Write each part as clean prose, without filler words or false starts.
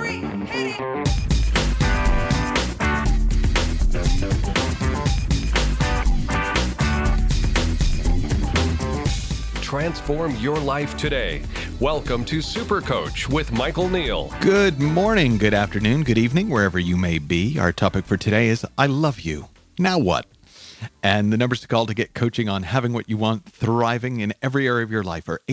three, hit it. Transform your life today. Welcome to Super Coach with Michael Neal. Good morning, good afternoon, good evening, wherever you may be. Our topic for today is I love you. Now what? And the numbers to call to get coaching on having what you want, thriving in every area of your life are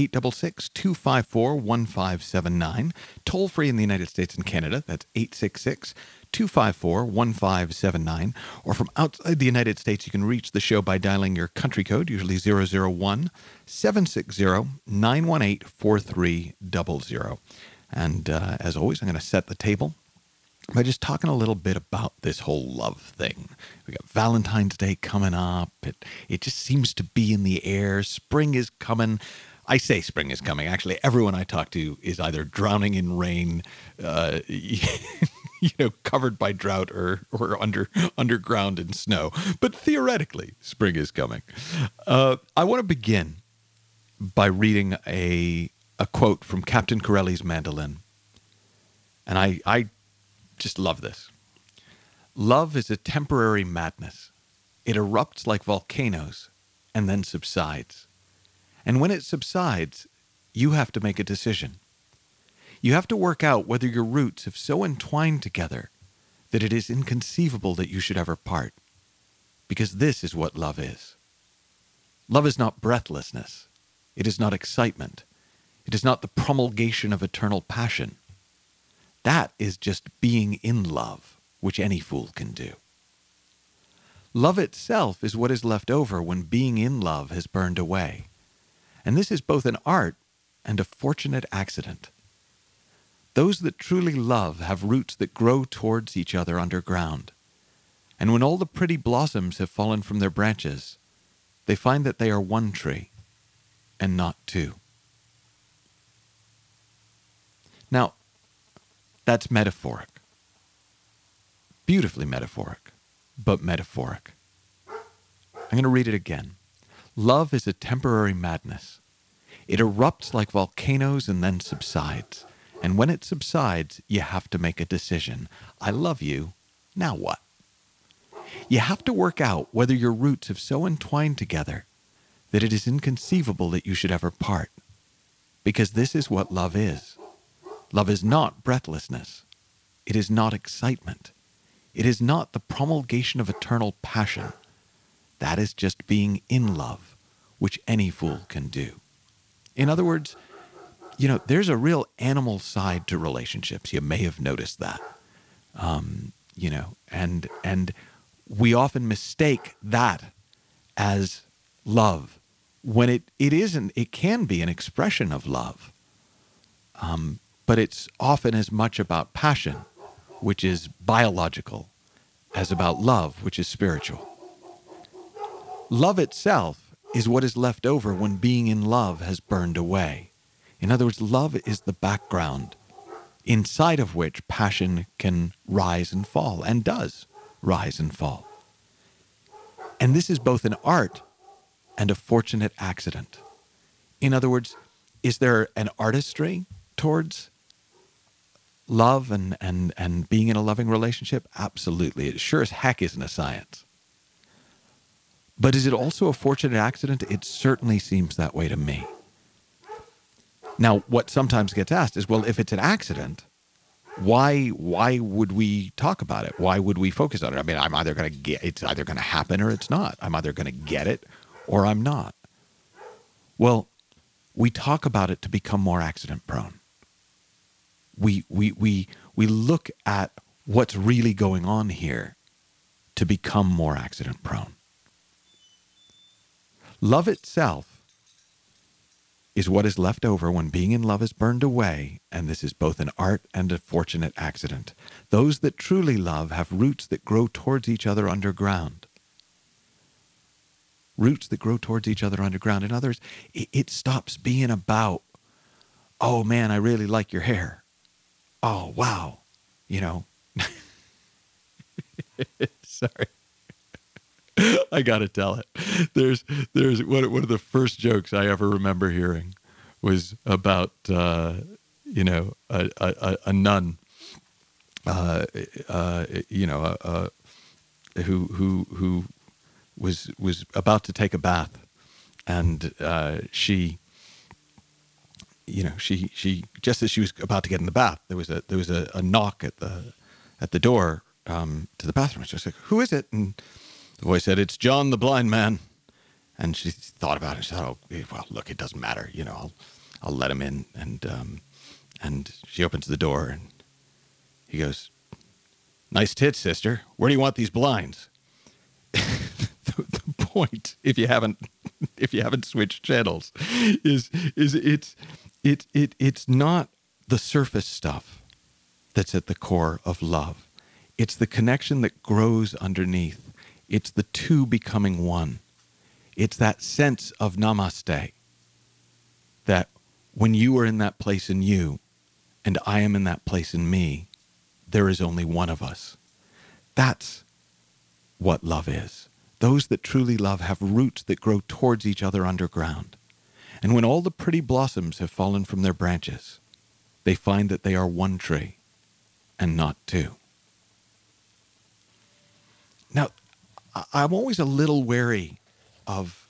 866-254-1579. Toll free in the United States and Canada. That's 866-254-1579. Or from outside the United States, you can reach the show by dialing your country code, usually 001-760-918-4300. And as always, I'm going to set the table by just talking a little bit about this whole love thing. We got Valentine's Day coming up. It just seems to be in the air. Spring is coming. I say spring is coming. Actually, everyone I talk to is either drowning in rain, covered by drought or underground in snow. But theoretically, spring is coming. I want to begin by reading a quote from Captain Corelli's Mandolin. And I just love this. Love is a temporary madness. It erupts like volcanoes and then subsides. And when it subsides, you have to make a decision. You have to work out whether your roots have so entwined together that it is inconceivable that you should ever part. Because this is what love is. Love is not breathlessness. It is not excitement. It is not the promulgation of eternal passion. That is just being in love, which any fool can do. Love itself is what is left over when being in love has burned away. And this is both an art and a fortunate accident. Those that truly love have roots that grow towards each other underground. And when all the pretty blossoms have fallen from their branches, they find that they are one tree and not two. Now, that's metaphoric. Beautifully metaphoric, but metaphoric. I'm going to read it again. Love is a temporary madness. It erupts like volcanoes and then subsides. And when it subsides, you have to make a decision. I love you. Now what? You have to work out whether your roots have so entwined together that it is inconceivable that you should ever part. Because this is what love is. Love is not breathlessness. It is not excitement. It is not the promulgation of eternal passion. That is just being in love, which any fool can do. In other words, there's a real animal side to relationships. You may have noticed that. And we often mistake that as love when it isn't. It can be an expression of love. But it's often as much about passion, which is biological, as about love, which is spiritual. Love itself is what is left over when being in love has burned away. In other words, love is the background inside of which passion can rise and fall, and does rise and fall. And this is both an art and a fortunate accident. In other words, is there an artistry towards love and being in a loving relationship? Absolutely. It sure as heck isn't a science. But is it also a fortunate accident? It certainly seems that way to me. Now, what sometimes gets asked is, well, if it's an accident, why would we talk about it? Why would we focus on it? I mean, it's either going to happen or it's not. I'm either going to get it or I'm not. Well, we talk about it to become more accident prone. We look at what's really going on here to become more accident prone. Love itself is what is left over when being in love is burned away, and this is both an art and a fortunate accident. Those that truly love have roots that grow towards each other underground. Roots that grow towards each other underground. In other words, it stops being about, oh man, I really like your hair. Oh, wow. Sorry. I got to tell it. There's one of the first jokes I ever remember hearing was about, a nun who was about to take a bath, and she just as she was about to get in the bath, there was a knock at the door to the bathroom. She was like, "Who is it?" And the voice said, "It's John the blind man." And she thought about it. She thought, "Oh, well, look, it doesn't matter. I'll let him in." And she opens the door, and he goes, "Nice tits, sister. Where do you want these blinds?" The point, if you haven't switched channels, is it's not the surface stuff that's at the core of love. It's the connection that grows underneath. It's the two becoming one. It's that sense of namaste, that when you are in that place in you, and I am in that place in me, there is only one of us. That's what love is. Those that truly love have roots that grow towards each other underground. And when all the pretty blossoms have fallen from their branches, they find that they are one tree and not two. Now, I'm always a little wary of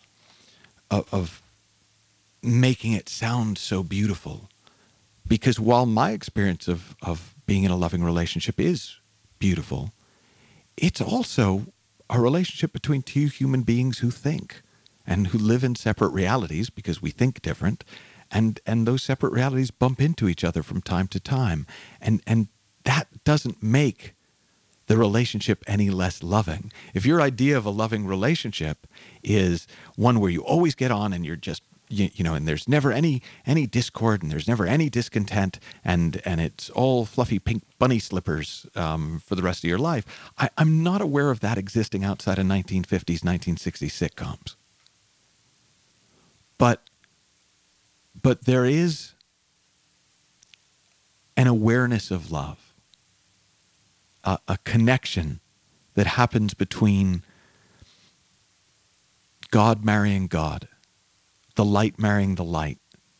making it sound so beautiful, because while my experience of being in a loving relationship is beautiful, it's also a relationship between two human beings who think and who live in separate realities because we think different, and those separate realities bump into each other from time to time, and that doesn't make the relationship any less loving. If your idea of a loving relationship is one where you always get on and you're just and there's never any discord and there's never any discontent and it's all fluffy pink bunny slippers for the rest of your life, I'm not aware of that existing outside of 1950s, 1960s sitcoms. But there is an awareness of love, a connection that happens between God marrying God, the light marrying the light,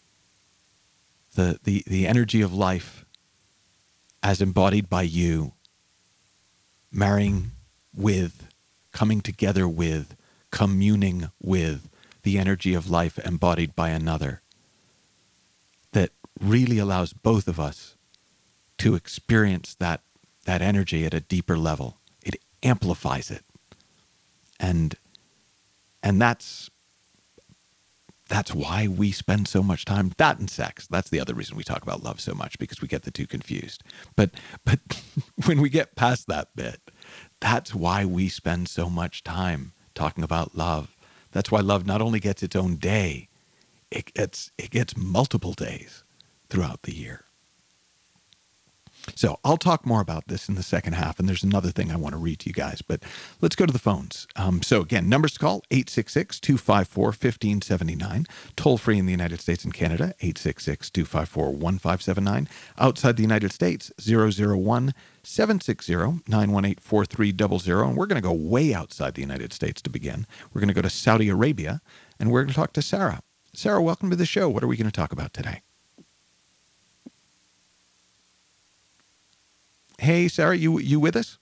the energy of life as embodied by you, marrying with, coming together with, communing with the energy of life embodied by another, that really allows both of us to experience that energy at a deeper level. It amplifies it. And that's why we spend so much time, that and sex. That's the other reason we talk about love so much, because we get the two confused. But when we get past that bit, that's why we spend so much time talking about love. That's why love not only gets its own day, it gets multiple days throughout the year. So I'll talk more about this in the second half, and there's another thing I want to read to you guys, but let's go to the phones. So again, numbers to call, 866-254-1579, toll free in the United States and Canada, 866-254-1579, outside the United States, 001-760-918-4300, and we're going to go way outside the United States to begin. We're going to go to Saudi Arabia, and we're going to talk to Sarah. Sarah, welcome to the show. What are we going to talk about today? Hey, Sarah, you with us?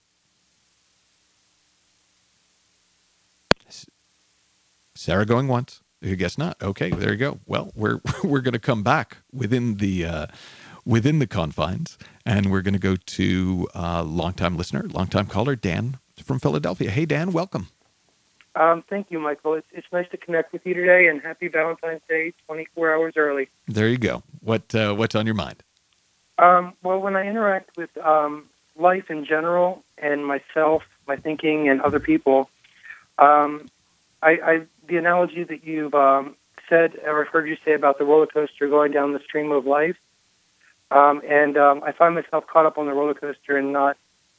Sarah going once. I guess not. Okay, there you go. Well, we're going to come back within the confines, and we're going to go to longtime listener, longtime caller, Dan from Philadelphia. Hey, Dan, welcome. Thank you, Michael. It's nice to connect with you today, and happy Valentine's Day, 24 hours early. There you go. What's on your mind? Well, when I interact with life in general and myself, my thinking, and other people, the analogy that you've said, or I've heard you say about the roller coaster going down the stream of life, and I find myself caught up on the roller coaster and not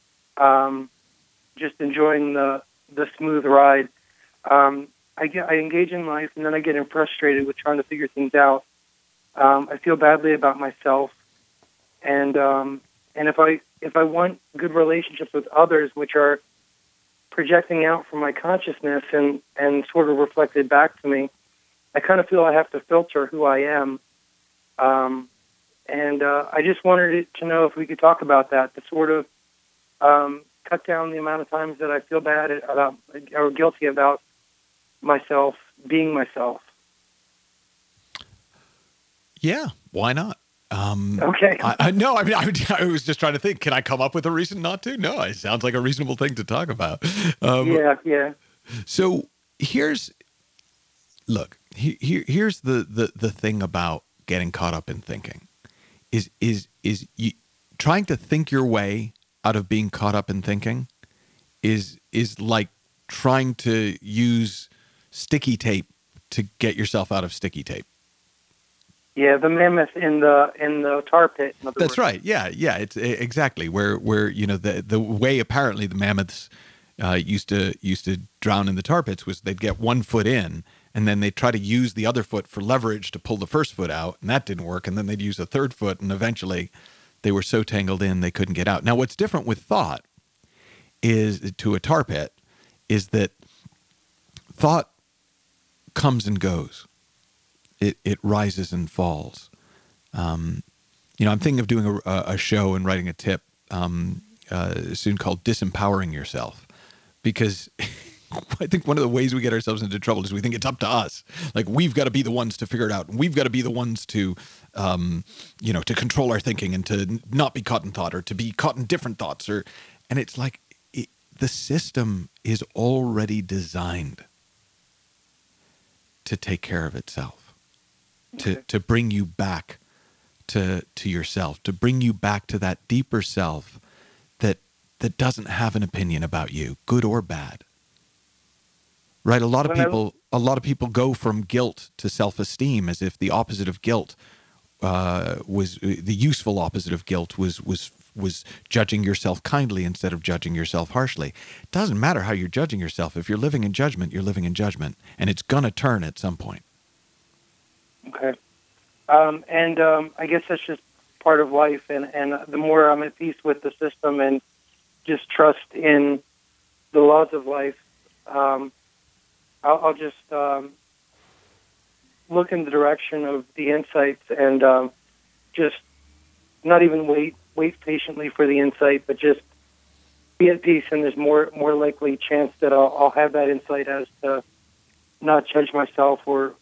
just enjoying the smooth ride. I engage in life, and then I get frustrated with trying to figure things out. I feel badly about myself. And if I want good relationships with others, which are projecting out from my consciousness and sort of reflected back to me, I kind of feel I have to filter who I am. And I just wanted to know if we could talk about that, the sort of cut down the amount of times that I feel bad about or guilty about myself being myself. Yeah, why not? Okay. No, I mean, I was just trying to think, can I come up with a reason not to? No, it sounds like a reasonable thing to talk about. Yeah. So here's the thing about getting caught up in thinking is you trying to think your way out of being caught up in thinking is like trying to use sticky tape to get yourself out of sticky tape. Yeah, the mammoth in the tar pit. That's right. Yeah. It's exactly where the way apparently the mammoths used to drown in the tar pits was they'd get one foot in, and then they'd try to use the other foot for leverage to pull the first foot out, and that didn't work. And then they'd use a third foot, and eventually they were so tangled in they couldn't get out. Now, what's different with thought is to a tar pit is that thought comes and goes. It rises and falls. I'm thinking of doing a show and writing a tip soon called Disempowering Yourself, because I think one of the ways we get ourselves into trouble is we think it's up to us. Like, we've got to be the ones to figure it out. And we've got to be the ones to, to control our thinking and to not be caught in thought or to be caught in different thoughts. And it's like the system is already designed to take care of itself. To bring you back to yourself, to bring you back to that deeper self that doesn't have an opinion about you, good or bad. Right? A lot of people go from guilt to self-esteem as if the opposite of guilt was the useful opposite of guilt was judging yourself kindly instead of judging yourself harshly. It doesn't matter how you're judging yourself. If you're living in judgment, you're living in judgment, and it's gonna turn at some point. Okay. I guess that's just part of life. And the more I'm at peace with the system and just trust in the laws of life, I'll just look in the direction of the insights and just not even wait patiently for the insight, but just be at peace. And there's more likely chance that I'll have that insight as to not judge myself or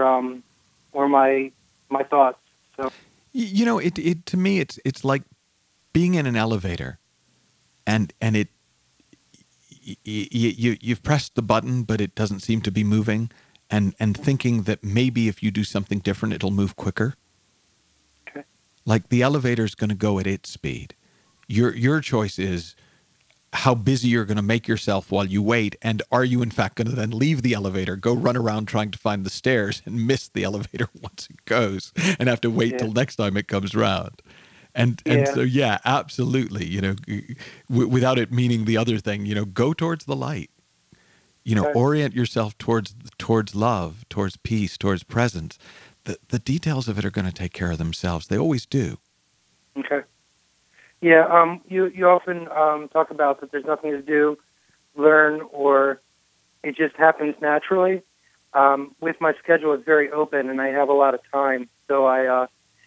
my thoughts. So, it to me, it's like being in an elevator, and you've pressed the button, but it doesn't seem to be moving, and thinking that maybe if you do something different, it'll move quicker. Okay. Like the elevator's going to go at its speed. Your choice is how busy you're going to make yourself while you wait, and are you in fact going to then leave the elevator, go run around trying to find the stairs and miss the elevator once it goes and have to wait till next time it comes round. And so, absolutely, without it meaning the other thing, go towards the light, orient yourself towards love, towards peace, towards presence. The details of it are going to take care of themselves. They always do. Okay. Yeah, you often talk about that there's nothing to do, learn, or it just happens naturally. With my schedule, it's very open, and I have a lot of time. So I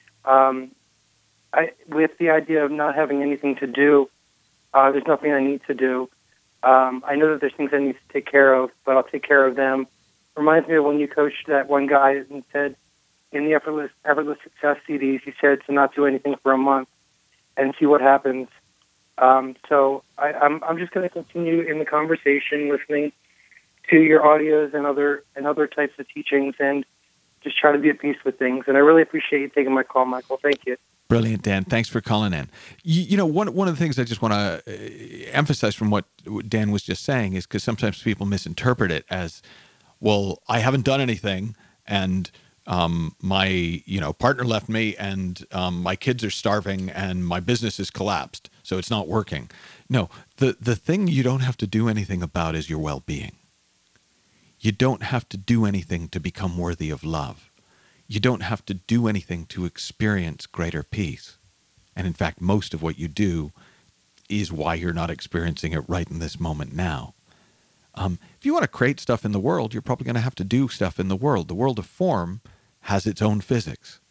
with the idea of not having anything to do, there's nothing I need to do. I know that there's things I need to take care of, but I'll take care of them. Reminds me of when you coached that one guy and said in the Effortless Success CDs, he said to not do anything for a month and see what happens. So I'm just going to continue in the conversation, listening to your audios and other types of teachings, and just try to be at peace with things. And I really appreciate you taking my call, Michael. Thank you. Brilliant, Dan. Thanks for calling in. One of the things I just want to emphasize from what Dan was just saying is because sometimes people misinterpret it as, well, I haven't done anything, and my partner left me, and my kids are starving, and my business has collapsed, so it's not working. No, the thing you don't have to do anything about is your well-being. You don't have to do anything to become worthy of love. You don't have to do anything to experience greater peace. And in fact, most of what you do is why you're not experiencing it right in this moment now. If you want to create stuff in the world, you're probably going to have to do stuff in the world. The world of form has its own physics.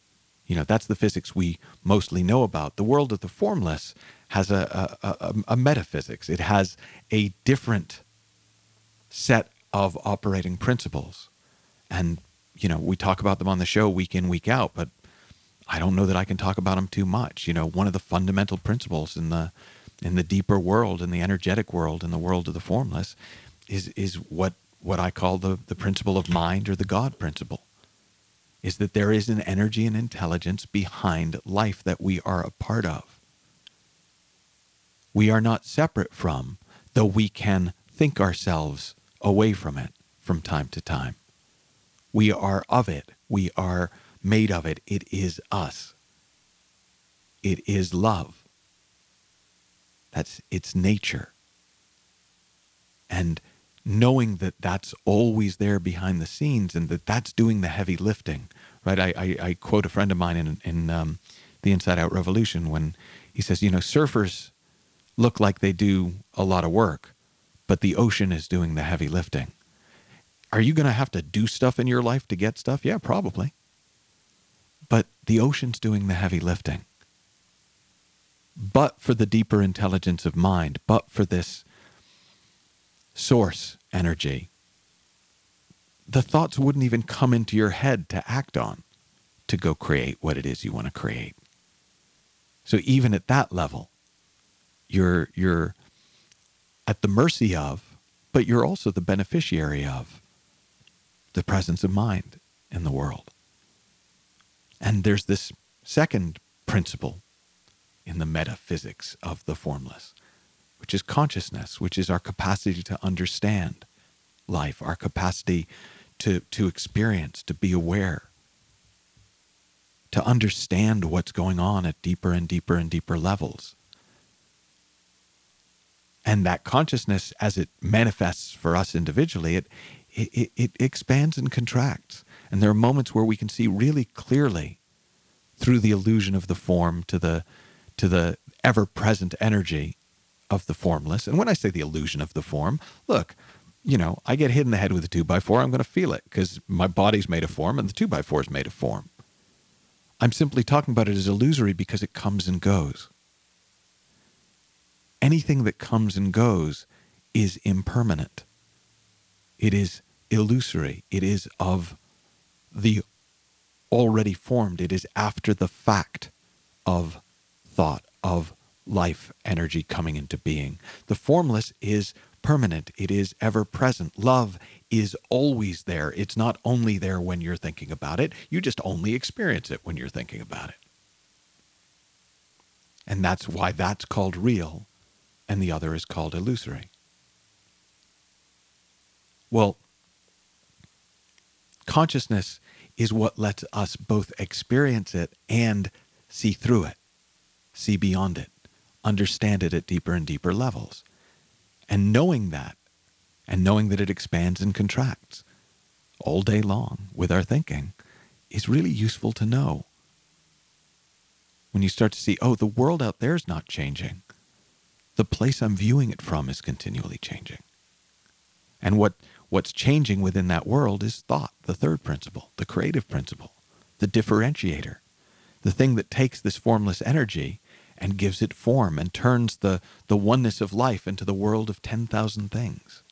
That's the physics we mostly know about. The world of the formless has a metaphysics. It has a different set of operating principles. And, we talk about them on the show week in, week out, but I don't know that I can talk about them too much. One of the fundamental principles in the deeper world, in the energetic world, in the world of the formless, is what I call the principle of mind, or the God principle, is that there is an energy and intelligence behind life that we are a part of. We are not separate from, though we can think ourselves away from it from time to time. We are of it. We are made of it. It is us. It is love. That's its nature. And knowing that that's always there behind the scenes, and that that's doing the heavy lifting, right? I quote a friend of mine in the Inside Out Revolution when he says, surfers look like they do a lot of work, but the ocean is doing the heavy lifting. Are you going to have to do stuff in your life to get stuff? Yeah, probably. But the ocean's doing the heavy lifting. But for the deeper intelligence of mind, but for this source energy, the thoughts wouldn't even come into your head to act on, to go create what it is you want to create. So even at that level, you're at the mercy of, but you're also the beneficiary of, the presence of mind in the world. And there's this second principle in the metaphysics of the formless, which is consciousness, which is our capacity to understand life, our capacity to experience, to be aware, to understand what's going on at deeper and deeper and deeper levels. And that consciousness, as it manifests for us individually, it expands and contracts. And there are moments where we can see really clearly through the illusion of the form to the ever-present energy of the formless. And when I say the illusion of the form, look, I get hit in the head with a 2x4, I'm going to feel it because my body's made of form and the 2x4 is made of form. I'm simply talking about it as illusory because it comes and goes. Anything that comes and goes is impermanent. It is illusory. It is of the already formed. It is after the fact of thought, of life energy coming into being. The formless is permanent. It is ever present. Love is always there. It's not only there when you're thinking about it. You just only experience it when you're thinking about it. And that's why that's called real and the other is called illusory. Well, consciousness is what lets us both experience it and see through it, see beyond it, understand it at deeper and deeper levels. And knowing that it expands and contracts all day long with our thinking is really useful to know. When you start to see, the world out there is not changing. The place I'm viewing it from is continually changing. And what's changing within that world is thought, the third principle, the creative principle, the differentiator, the thing that takes this formless energy and gives it form and turns the oneness of life into the world of 10,000 things.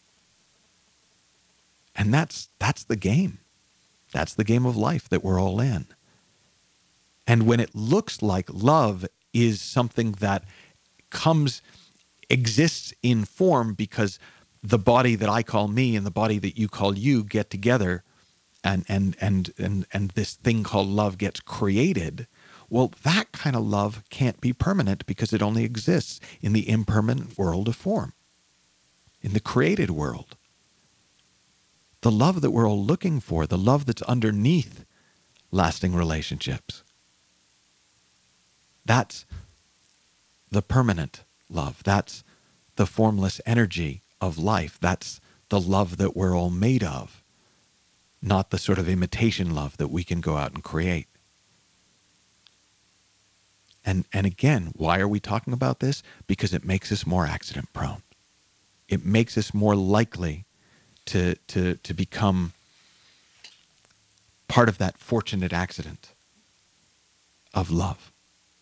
And that's the game. That's the game of life that we're all in. And when it looks like love is something that exists in form because the body that I call me and the body that you call you get together and this thing called love gets created, well, that kind of love can't be permanent because it only exists in the impermanent world of form, in the created world. The love that we're all looking for, the love that's underneath lasting relationships, that's the permanent love. That's the formless energy of life. That's the love that we're all made of, not the sort of imitation love that we can go out and create. And again, why are we talking about this? Because it makes us more accident prone. It makes us more likely to become part of that fortunate accident of love.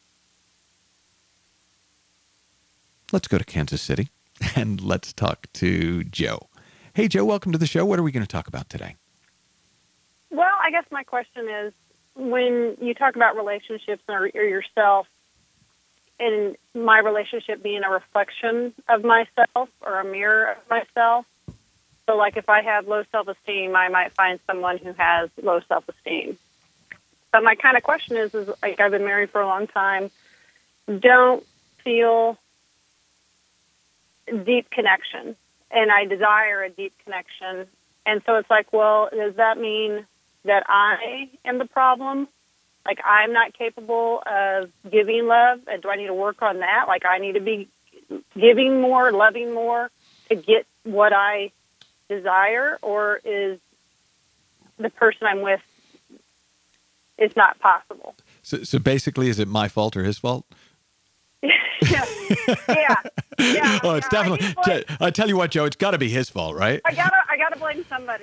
Let's go to Kansas City and let's talk to Joe. Hey, Joe, welcome to the show. What are we going to talk about today? Well, I guess my question is, when you talk about relationships or yourself, and my relationship being a reflection of myself or a mirror of myself, so like if I have low self-esteem, I might find someone who has low self-esteem. But my kind of question is like, I've been married for a long time, don't feel deep connection, and I desire a deep connection. And so it's like, well, does that mean that I am the problem? Like, I'm not capable of giving love, and do I need to work on that? Like, I need to be giving more, loving more to get what I desire, or is the person I'm with is not possible? So basically, is it my fault or his fault? Yeah. Oh, it's definitely. I tell you what, Joe, it's got to be his fault, right? I gotta blame somebody.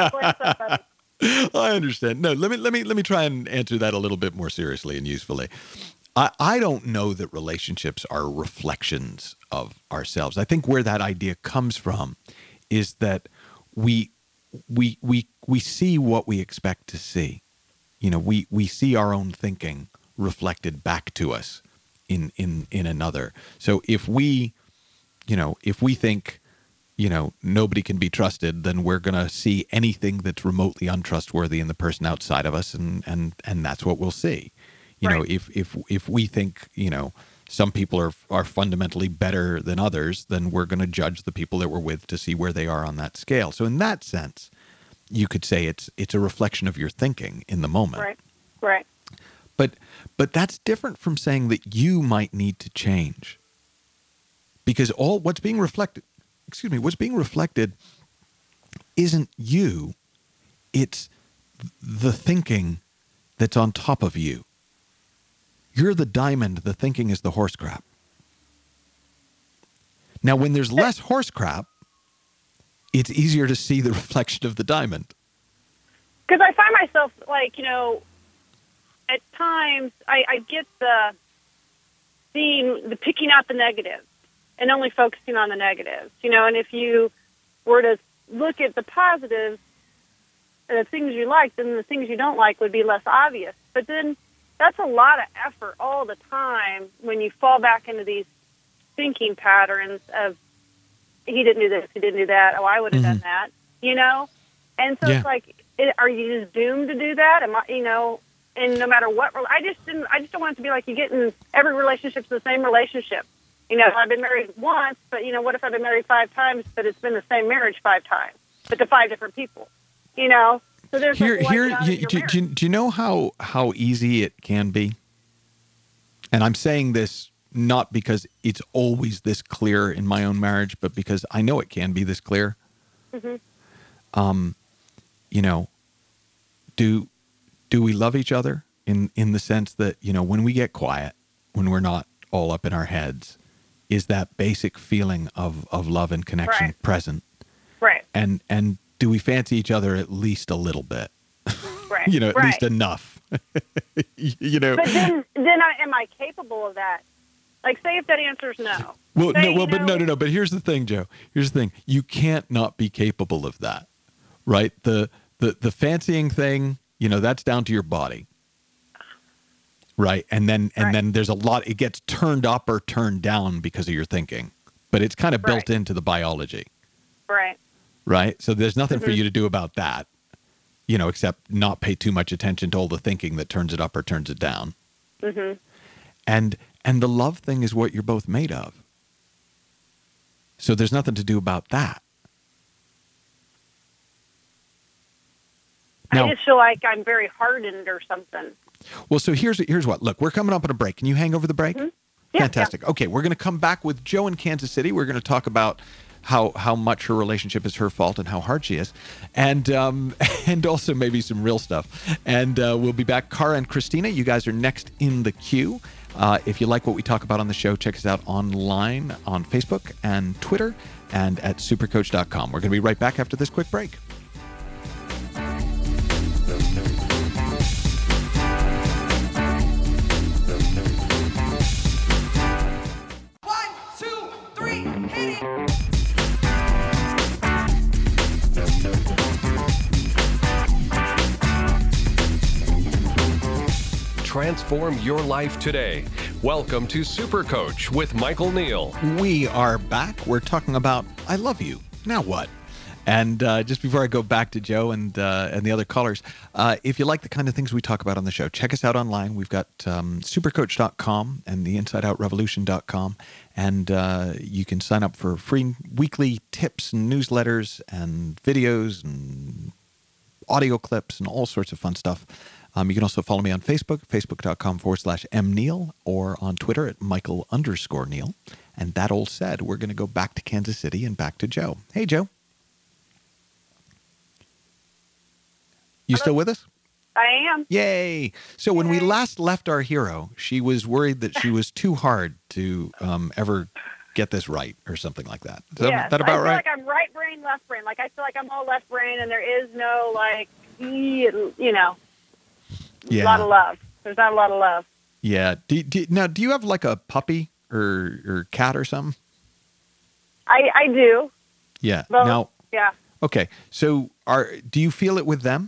I understand. No, let me try and answer that a little bit more seriously and usefully. I don't know that relationships are reflections of ourselves. I think where that idea comes from is that we see what we expect to see. You know, we see our own thinking reflected back to us in another. So if we think, nobody can be trusted, then we're going to see anything that's remotely untrustworthy in the person outside of us, and that's what we'll see. Right. If we think, some people are fundamentally better than others, then we're going to judge the people that we're with to see where they are on that scale. So in that sense, you could say it's a reflection of your thinking in the moment. Right. But that's different from saying that you might need to change. Because what's being reflected isn't you, it's the thinking that's on top of you. You're the diamond, the thinking is the horse crap. Now, when there's less horse crap, it's easier to see the reflection of the diamond. Because I find myself, like, at times I get the picking out the negatives and only focusing on the negatives, and if you were to look at the positives, the things you like, then the things you don't like would be less obvious. But then that's a lot of effort all the time when you fall back into these thinking patterns of, he didn't do this, he didn't do that, oh, I would have done that, And so It's like, are you just doomed to do that? And no matter what, I just don't want it to be like you get in every relationship's the same relationship. I've been married once, but what if I've been married 5 times, but it's been the same marriage 5 times, but to 5 different people, So there's do you know how easy it can be? And I'm saying this not because it's always this clear in my own marriage, but because I know it can be this clear. Mm-hmm. Do we love each other in the sense that, when we get quiet, when we're not all up in our heads, is that basic feeling of love and connection present? Right. And do we fancy each other at least a little bit? Right. At least enough. But then am I capable of that? Like, say if that answer is no. Well, no. But here's the thing, Joe. Here's the thing. You can't not be capable of that, right? The fancying thing, that's down to your body. Right. And then there's a lot, it gets turned up or turned down because of your thinking, but it's kind of built into the biology. Right. Right. So there's nothing for you to do about that, except not pay too much attention to all the thinking that turns it up or turns it down. Mm-hmm. And the love thing is what you're both made of. So there's nothing to do about that. Now, I just feel like I'm very hardened or something. Well, so here's what. Look, we're coming up on a break. Can you hang over the break? Mm-hmm. Yeah, fantastic. Yeah. Okay, we're going to come back with Joe in Kansas City. We're going to talk about how much her relationship is her fault and how hard she is, and also maybe some real stuff. And we'll be back. Cara and Christina, you guys are next in the queue. If you like what we talk about on the show, check us out online on Facebook and Twitter and at supercoach.com. We're going to be right back after this quick break. Transform your life today. Welcome to Super Coach with Michael Neal. We are back. We're talking about I love you. Now what? And just before I go back to Joe and the other callers, if you like the kind of things we talk about on the show, check us out online. We've got supercoach.com and the InsideOutRevolution.com. And you can sign up for free weekly tips and newsletters and videos and audio clips and all sorts of fun stuff. You can also follow me on Facebook, facebook.com/mneal, or on Twitter at Michael_Neal. And that all said, we're going to go back to Kansas City and back to Joe. Hey, Joe. You still with us? I am. Yay. So when we last left our hero, she was worried that she was too hard to ever get this right or something like that. Is that about right? I feel like I'm right brain, left brain. Like I feel like I'm all left brain and there is no a lot of love. There's not a lot of love. Yeah. Now, do you have like a puppy or cat or something? I do. Yeah. Well, now. Yeah. Okay. So do you feel it with them?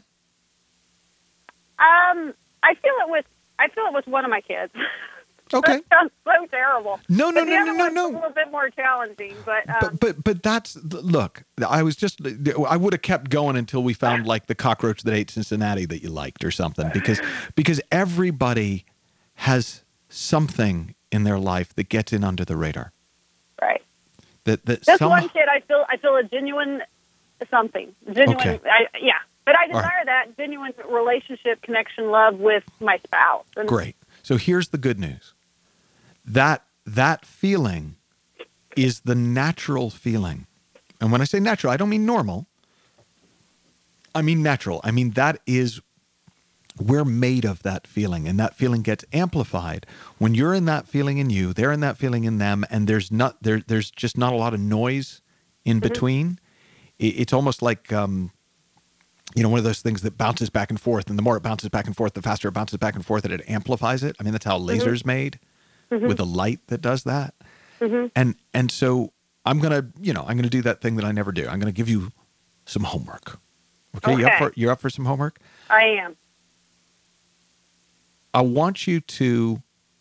I feel it with one of my kids. Okay. That sounds so terrible. No. A little bit more challenging, but that's look. I would have kept going until we found like the cockroach that ate Cincinnati that you liked or something, because everybody has something in their life that gets in under the radar. Right. That's one kid. I feel a genuine something. Genuine. Okay. But I desire that genuine relationship, connection, love with my spouse. Great. So here's the good news. That feeling is the natural feeling. And when I say natural, I don't mean normal. I mean natural. I mean we're made of that feeling, and that feeling gets amplified when you're in that feeling in you, they're in that feeling in them, and there's just not a lot of noise in between. It's almost like one of those things that bounces back and forth, and the more it bounces back and forth, the faster it bounces back and forth, and it amplifies it. I mean, that's how a laser's made, with a light that does that. And so I'm gonna do that thing that I never do. I'm gonna give you some homework. Okay. You're up for some homework? I am. I want you to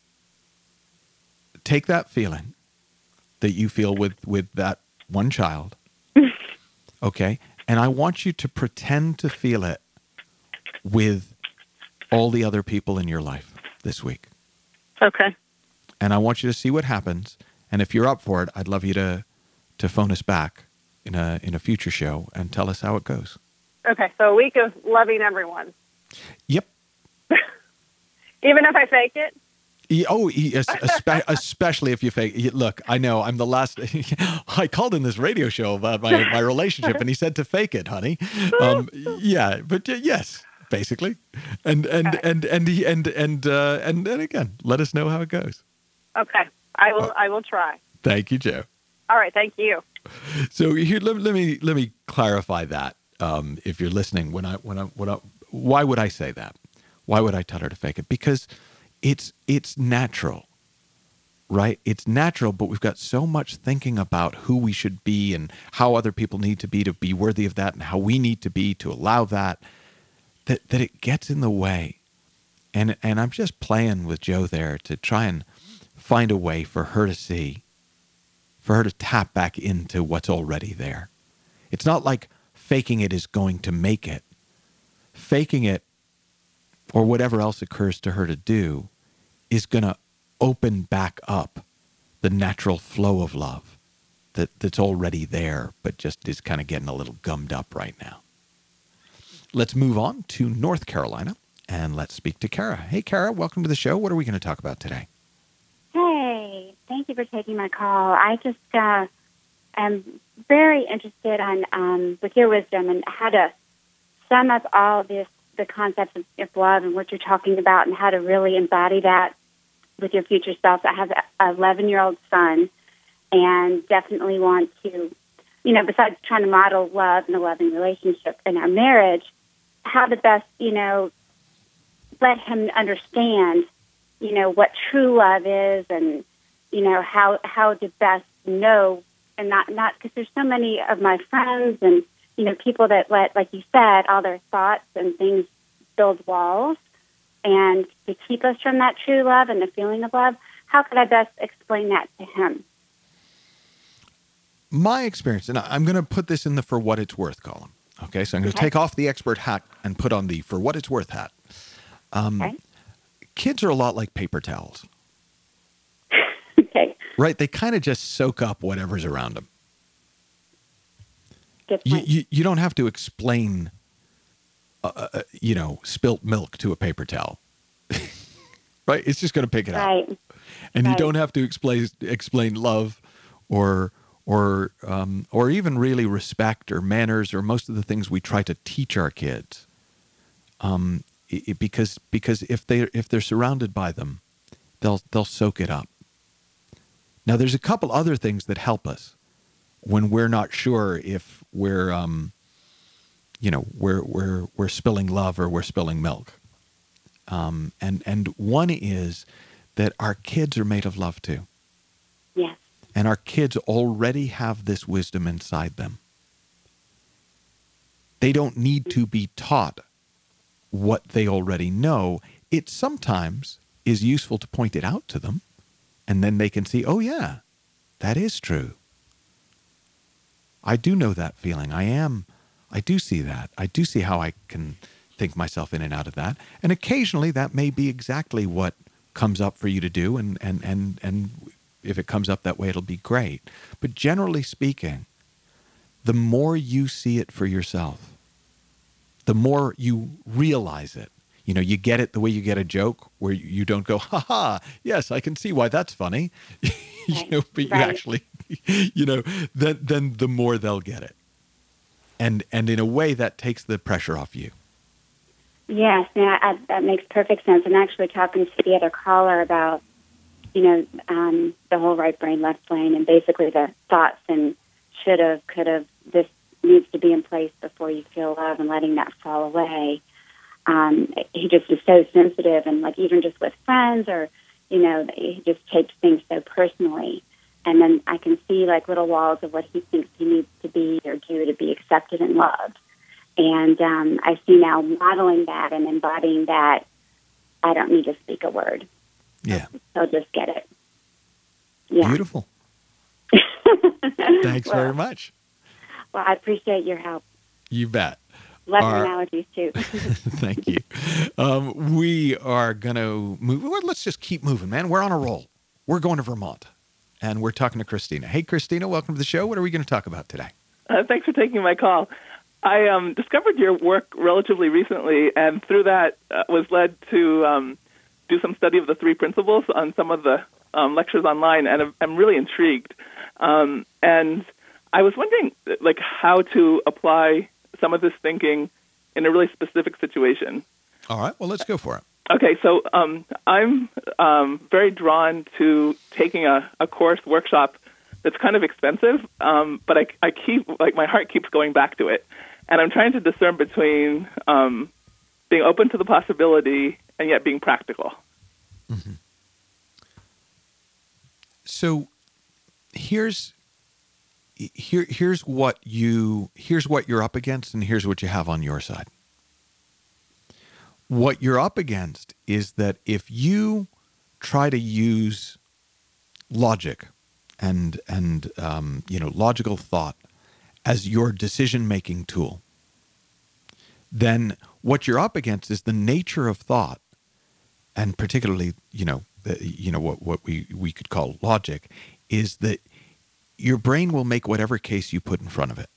take that feeling that you feel with that one child. Okay. And I want you to pretend to feel it with all the other people in your life this week. Okay. And I want you to see what happens. And if you're up for it, I'd love you to phone us back in a future show and tell us how it goes. Okay. So a week of loving everyone. Yep. Even if I fake it? Especially if you fake. Look, I know I'm the last. I called in this radio show about my relationship, and he said to fake it, honey. Yeah, but yes, basically, and again, let us know how it goes. Okay, I will try. Thank you, Joe. All right, thank you. So here, let me clarify that. If you're listening, why would I say that? Why would I tell her to fake it? Because it's natural, right? It's natural, but we've got so much thinking about who we should be and how other people need to be worthy of that, and how we need to be to allow that it gets in the way. And I'm just playing with Joe there to try and find a way for her to see, for her to tap back into what's already there. It's not like faking it is going to make it. Faking it, or whatever else occurs to her to do, is going to open back up the natural flow of love that's already there, but just is kind of getting a little gummed up right now. Let's move on to North Carolina, and let's speak to Kara. Hey, Kara, welcome to the show. What are we going to talk about today? Hey, thank you for taking my call. I just am very interested with your wisdom and how to sum up all this, the concepts of love and what you're talking about, and how to really embody that with your future self. I have an 11-year-old son, and definitely want to, besides trying to model love and a loving relationship in our marriage, how to best, let him understand, what true love is, and, how to best know and not because there's so many of my friends and, people that let, like you said, all their thoughts and things build walls. And to keep us from that true love and the feeling of love, how could I best explain that to him? My experience, and I'm going to put this in the for what it's worth column. Okay, so I'm going to take off the expert hat and put on the for what it's worth hat. Kids are a lot like paper towels. Okay. Right? They kind of just soak up whatever's around them. Good point. You don't have to explain, spilt milk to a paper towel. Right? It's just going to pick it up. Right. And you don't have to explain love or even really respect or manners or most of the things we try to teach our kids. Because if they're surrounded by them, they'll soak it up. Now, there's a couple other things that help us when we're not sure if we're spilling love or we're spilling milk. And one is that our kids are made of love too. Yes. And our kids already have this wisdom inside them. They don't need to be taught what they already know. It sometimes is useful to point it out to them, and then they can see, oh yeah, that is true. I do know that feeling. I do see that. I do see how I can think myself in and out of that. And occasionally that may be exactly what comes up for you to do, and if it comes up that way, it'll be great. But generally speaking, the more you see it for yourself, the more you realize it. You get it the way you get a joke where you don't go, ha ha, yes, I can see why that's funny. But you actually, then the more they'll get it. And in a way that takes the pressure off you. Yes, that makes perfect sense. I'm actually talking to the other caller about, the whole right brain, left brain, and basically the thoughts and should have, could have, this needs to be in place before you feel love and letting that fall away. He just is so sensitive, and like even just with friends or, he just takes things so personally. And then I can see like little walls of what he thinks he needs to be or do to be accepted and loved. And I see now modeling that and embodying that. I don't need to speak a word. Yeah. They'll just get it. Yeah. Beautiful. Thanks very much. Well, I appreciate your help. You bet. Love your analogies, too. Thank you. We are going to move. Well, let's just keep moving, man. We're on a roll. We're going to Vermont, and we're talking to Christina. Hey, Christina, welcome to the show. What are we going to talk about today? Thanks for taking my call. I discovered your work relatively recently, and through that was led to do some study of the three principles on some of the lectures online, and I'm really intrigued. And I was wondering, like, how to apply some of this thinking in a really specific situation. All right. Well, let's go for it. Okay. So I'm very drawn to taking a course workshop that's kind of expensive, but I keep, like, my heart keeps going back to it. And I'm trying to discern between being open to the possibility and yet being practical. Mm-hmm. So here's what you're up against, and here's what you have on your side. What you're up against is that if you try to use logic and logical thought as your decision-making tool, then what you're up against is the nature of thought, and particularly, what we could call logic, is that your brain will make whatever case you put in front of it.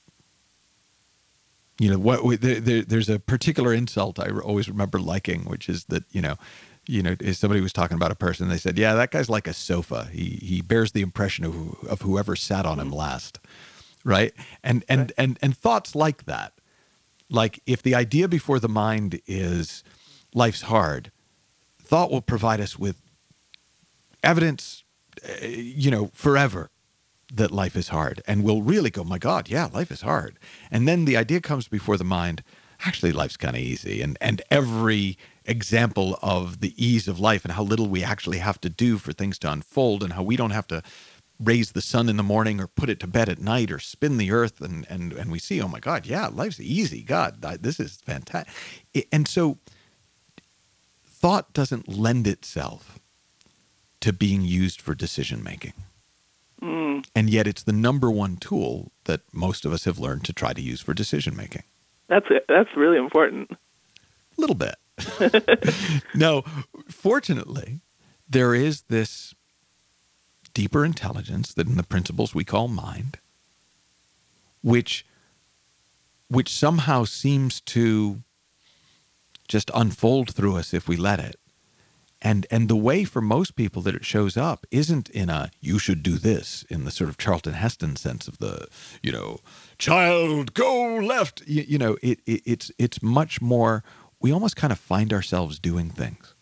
There's a particular insult I always remember liking, which is that, if somebody was talking about a person, they said, yeah, that guy's like a sofa. He bears the impression of whoever sat on him last. Right? And thoughts like that, like if the idea before the mind is life's hard, thought will provide us with evidence, forever that life is hard. And we'll really go, my God, yeah, life is hard. And then the idea comes before the mind, actually life's kind of easy. And every example of the ease of life and how little we actually have to do for things to unfold and how we don't have to raise the sun in the morning or put it to bed at night or spin the earth, and we see, oh my God, yeah, life's easy. God, this is fantastic. And so thought doesn't lend itself to being used for decision making. And yet it's the number one tool that most of us have learned to try to use for decision making. That's really important. A little bit. No, fortunately, there is this deeper intelligence that in the principles we call mind, which somehow seems to just unfold through us if we let it. And the way for most people that it shows up isn't in a, you should do this, in the sort of Charlton Heston sense of the, child, go left. It's much more, we almost kind of find ourselves doing things.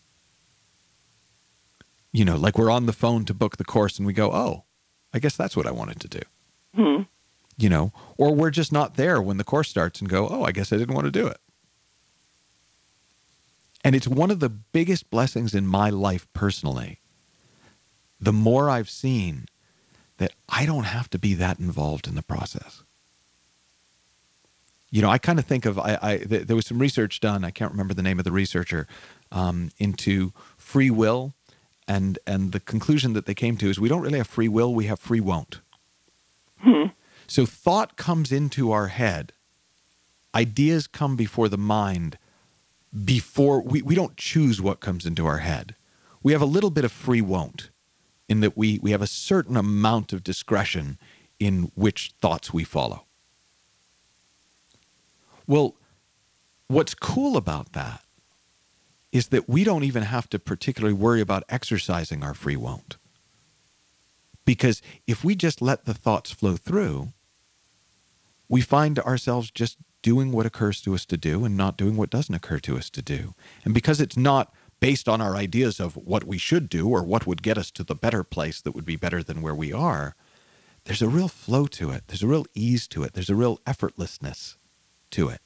Like we're on the phone to book the course and we go, oh, I guess that's what I wanted to do. Mm-hmm. Or we're just not there when the course starts and go, oh, I guess I didn't want to do it. And it's one of the biggest blessings in my life personally. The more I've seen that I don't have to be that involved in the process. I kind of think of, there was some research done, I can't remember the name of the researcher, into free will. And the conclusion that they came to is we don't really have free will, we have free won't. So thought comes into our head. Ideas come before the mind. Before we don't choose what comes into our head. We have a little bit of free won't in that we have a certain amount of discretion in which thoughts we follow. Well, what's cool about that is that we don't even have to particularly worry about exercising our free won't. Because if we just let the thoughts flow through, we find ourselves just doing what occurs to us to do and not doing what doesn't occur to us to do. And because it's not based on our ideas of what we should do or what would get us to the better place that would be better than where we are, there's a real flow to it. There's a real ease to it. There's a real effortlessness to it.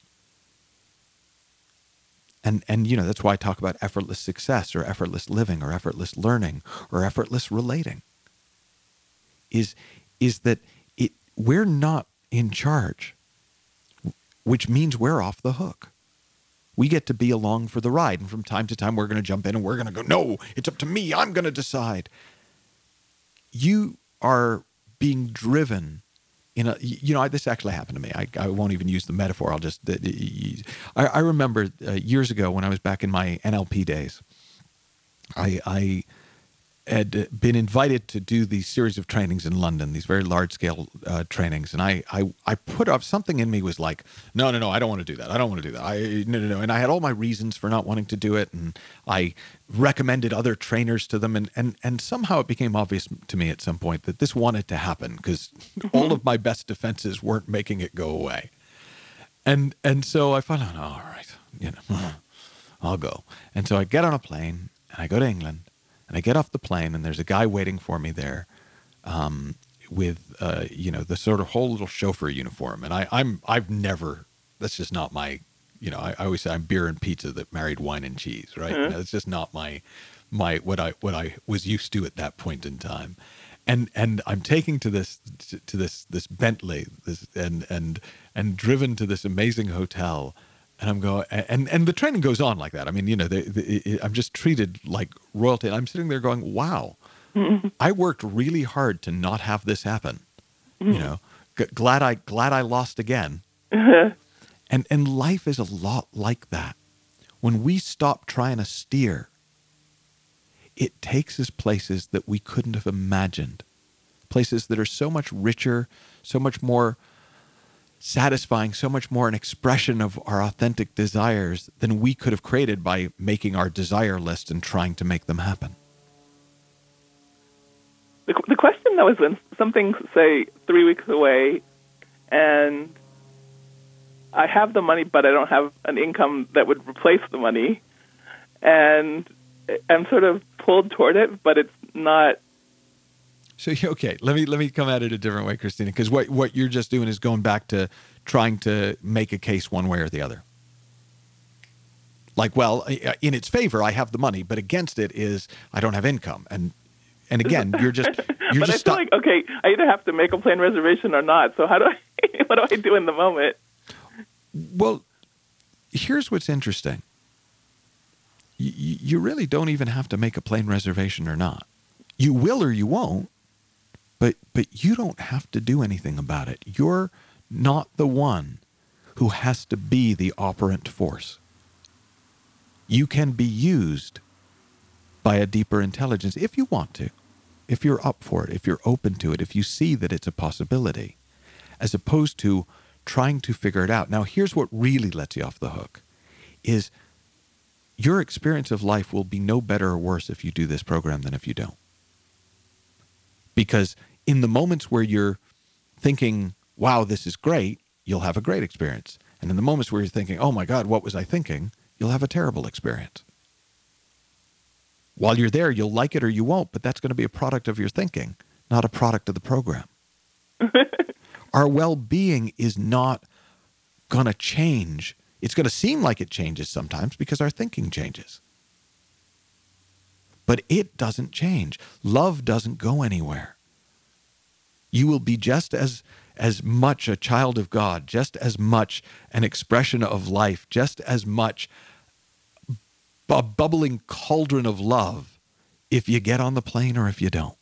And that's why I talk about effortless success or effortless living or effortless learning or effortless relating. Is that we're not in charge, which means we're off the hook. We get to be along for the ride. And from time to time, we're going to jump in and we're going to go, no, it's up to me. I'm going to decide. You are being driven in a, this actually happened to me. I won't even use the metaphor. I'll just, I remember years ago when I was back in my NLP days, I had been invited to do these series of trainings in London, these very large-scale trainings, and I put up something in me was like, no, I don't want to do that. I don't want to do that. No. And I had all my reasons for not wanting to do it, and I recommended other trainers to them, and somehow it became obvious to me at some point that this wanted to happen because all of my best defenses weren't making it go away. And so I thought, oh, all right, I'll go. And so I get on a plane, and I go to England. And I get off the plane, and there's a guy waiting for me there, with the sort of whole little chauffeur uniform. And I've never. That's just not my. I always say I'm beer and pizza that married wine and cheese, right? Mm-hmm. That's just not my what I was used to at that point in time. And I'm taking to this Bentley, and driven to this amazing hotel. And I'm going, and the training goes on like that. I mean, I'm just treated like royalty. And I'm sitting there going, wow, I worked really hard to not have this happen. Glad I lost again. And life is a lot like that. When we stop trying to steer, it takes us places that we couldn't have imagined. Places that are so much richer, so much more satisfying, so much more an expression of our authentic desires than we could have created by making our desire list and trying to make them happen. The question, though, is when something's, say, 3 weeks away, and I have the money, but I don't have an income that would replace the money, and I'm sort of pulled toward it, but it's not. So, okay, let me come at it a different way, Christina, because what you're just doing is going back to trying to make a case one way or the other. Like, well, in its favor, I have the money, but against it is I don't have income. And and again, you're just but I feel stuck. like, okay, I either have to make a plane reservation or not. So what do I do in the moment? Well, here's what's interesting. You really don't even have to make a plane reservation or not. You will or you won't, but you don't have to do anything about it. You're not the one who has to be the operant force. You can be used by a deeper intelligence if you want to, if you're up for it, if you're open to it, if you see that it's a possibility, as opposed to trying to figure it out. Now, here's what really lets you off the hook, is your experience of life will be no better or worse if you do this program than if you don't. Because in the moments where you're thinking, wow, this is great, you'll have a great experience. And in the moments where you're thinking, oh my God, what was I thinking? You'll have a terrible experience. While you're there, you'll like it or you won't, but that's going to be a product of your thinking, not a product of the program. Our well-being is not going to change. It's going to seem like it changes sometimes because our thinking changes. But it doesn't change. Love doesn't go anywhere. You will be just as much a child of God, just as much an expression of life, just as much a bubbling cauldron of love if you get on the plane or if you don't.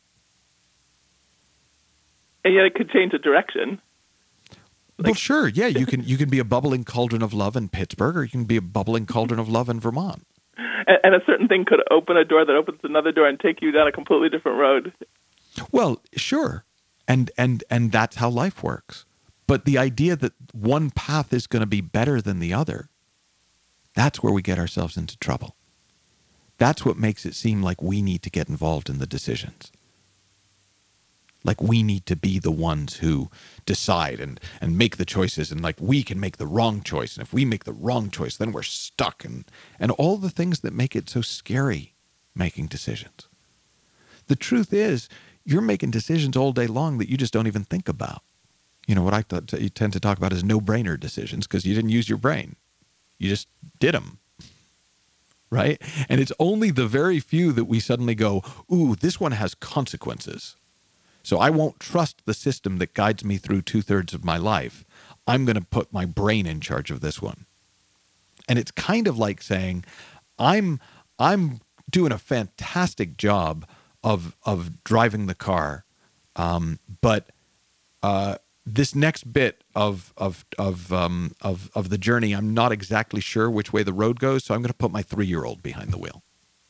And yet it could change the direction. Well, sure, yeah, you can be a bubbling cauldron of love in Pittsburgh, or you can be a bubbling cauldron of love in Vermont. And a certain thing could open a door that opens another door and take you down a completely different road. Well, sure, and that's how life works. But the idea that one path is going to be better than the other, that's where we get ourselves into trouble. That's what makes it seem like we need to get involved in the decisions. Like we need to be the ones who decide and make the choices, and like we can make the wrong choice. And if we make the wrong choice, then we're stuck. And all the things that make it so scary making decisions. The truth is, you're making decisions all day long that you just don't even think about. You know, what I tend to talk about is no-brainer decisions because you didn't use your brain. You just did them. Right? And it's only the very few that we suddenly go, ooh, this one has consequences. So I won't trust the system that guides me through 2/3 of my life. I'm going to put my brain in charge of this one. And it's kind of like saying, I'm doing a fantastic job of driving the car, but this next bit of the journey, I'm not exactly sure which way the road goes, so I'm going to put my 3-year-old behind the wheel.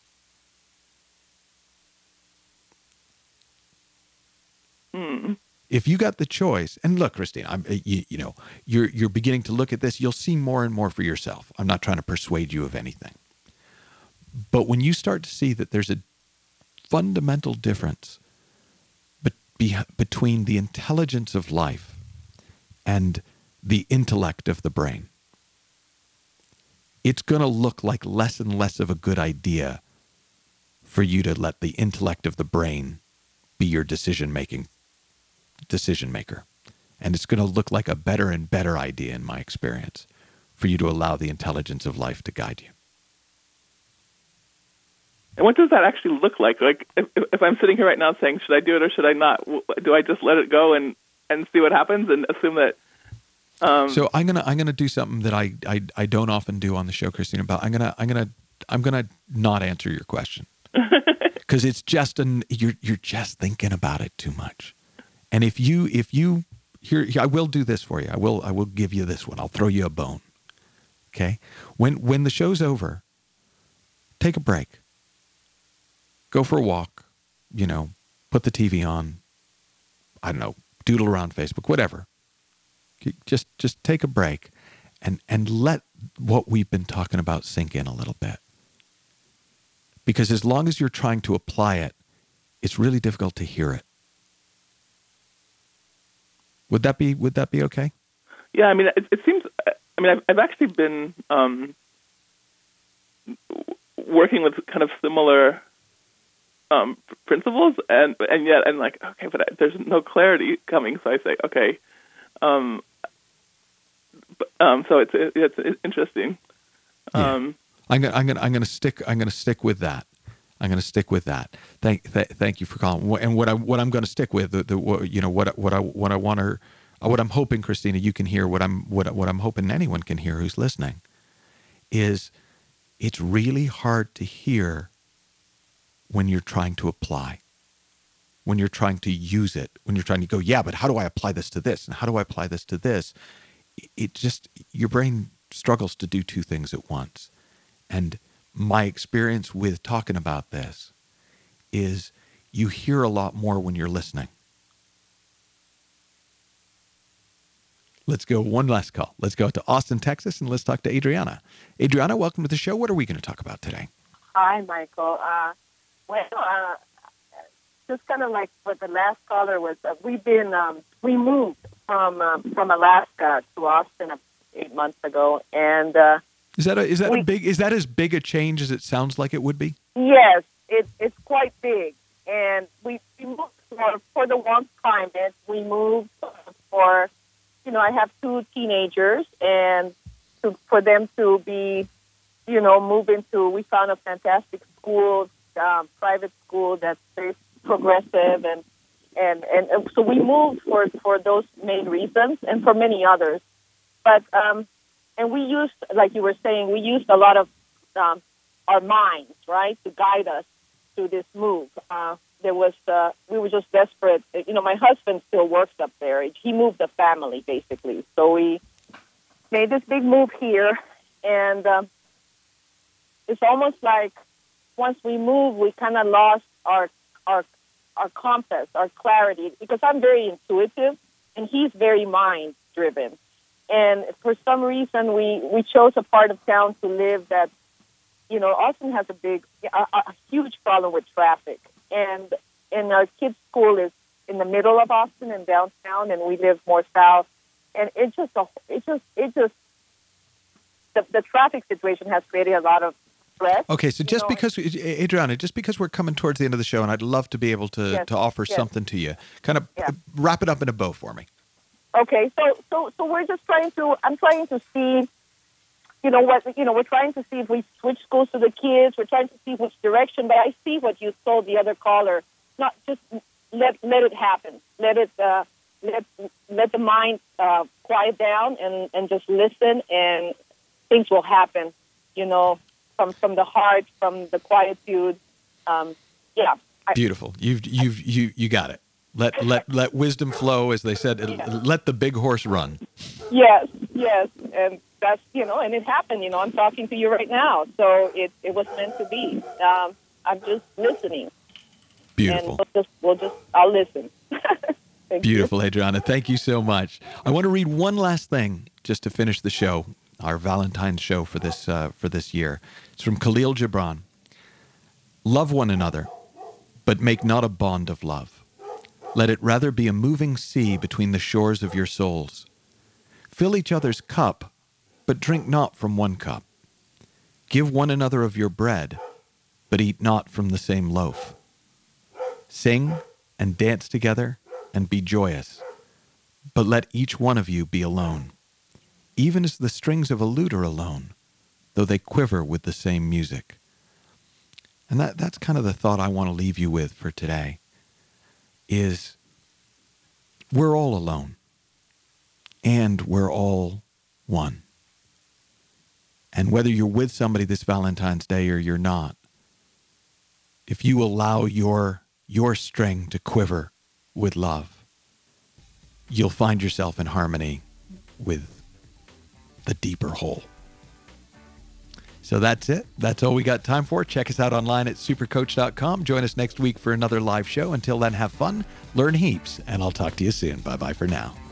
If you got the choice, and look, Christine, you're beginning to look at this. You'll see more and more for yourself. I'm not trying to persuade you of anything, but when you start to see that there's a fundamental difference between the intelligence of life and the intellect of the brain, it's going to look like less and less of a good idea for you to let the intellect of the brain be your decision maker. And it's going to look like a better and better idea, in my experience, for you to allow the intelligence of life to guide you. And what does that actually look like? Like, if I'm sitting here right now saying, should I do it or should I not? Do I just let it go and see what happens and assume that? So I'm gonna do something that I don't often do on the show, Christine. About I'm gonna not answer your question because it's just you're just thinking about it too much. And if you here, I will do this for you. I will give you this one. I'll throw you a bone. Okay? When the show's over, take a break. Go for a walk, put the TV on, I don't know, doodle around Facebook, whatever. Just take a break and let what we've been talking about sink in a little bit. Because as long as you're trying to apply it, it's really difficult to hear it. Would that be okay? Yeah, I mean, it seems. I mean, I've actually been working with kind of similar principles, and yet I'm like, okay, but there's no clarity coming. So I say, okay. So it's interesting. Yeah. I'm gonna stick with that. I'm going to stick with that. Thank you for calling. And what I'm going to stick with, what I'm hoping, Christina, you can hear, what I'm hoping anyone can hear who's listening, is it's really hard to hear when you're trying to apply, when you're trying to use it, when you're trying to go, yeah, but how do I apply this to this? And how do I apply this to this? Your brain struggles to do two things at once. And my experience with talking about this is you hear a lot more when you're listening. Let's go one last call. Let's go to Austin, Texas, and let's talk to Adriana. Adriana, welcome to the show. What are we going to talk about today? Hi, Michael. Just kind of like what the last caller was, we moved from Alaska to Austin 8 months ago, and is that as big a change as it sounds like it would be? Yes, it's quite big, and we moved for the warm climate. We moved for, I have 2 teenagers, and for them to be, move into, we found a fantastic school, private school that's very progressive, and so we moved for those main reasons and for many others. But and we used, like you were saying, we used a lot of our minds, right, to guide us through this move. We were just desperate. My husband still works up there. He moved the family, basically. So we made this big move here, and it's almost like once we moved, we kind of lost our compass, our clarity, because I'm very intuitive, and he's very mind-driven. And for some reason, we chose a part of town to live that, Austin has a huge problem with traffic. And our kids' school is in the middle of Austin and downtown, and we live more south. And the traffic situation has created a lot of stress. Okay, so Adriana, just because we're coming towards the end of the show, and I'd love to be able to offer something to you, kind of wrap it up in a bow for me. Okay, so we're just I'm trying to see, we're trying to see if we switch schools to the kids. We're trying to see which direction, but I see what you told the other caller. Not just let it happen. Let the mind quiet down and just listen, and things will happen, from the heart, from the quietude. Beautiful. You got it. Let wisdom flow, as they said. Let the big horse run. Yes, and that's and it happened. I'm talking to you right now, so it was meant to be. I'm just listening. Beautiful. And I'll listen. Beautiful, Adriana. Thank you so much. I want to read one last thing just to finish the show, our Valentine's show for this year. It's from Khalil Gibran. Love one another, but make not a bond of love. Let it rather be a moving sea between the shores of your souls. Fill each other's cup, but drink not from one cup. Give one another of your bread, but eat not from the same loaf. Sing and dance together and be joyous, but let each one of you be alone, even as the strings of a lute are alone, though they quiver with the same music. And that's kind of the thought I want to leave you with for today. Is we're all alone, and we're all one. And whether you're with somebody this Valentine's Day or you're not, if you allow your string to quiver with love, you'll find yourself in harmony with the deeper whole. So that's it. That's all we got time for. Check us out online at supercoach.com. Join us next week for another live show. Until then, have fun, learn heaps, and I'll talk to you soon. Bye-bye for now.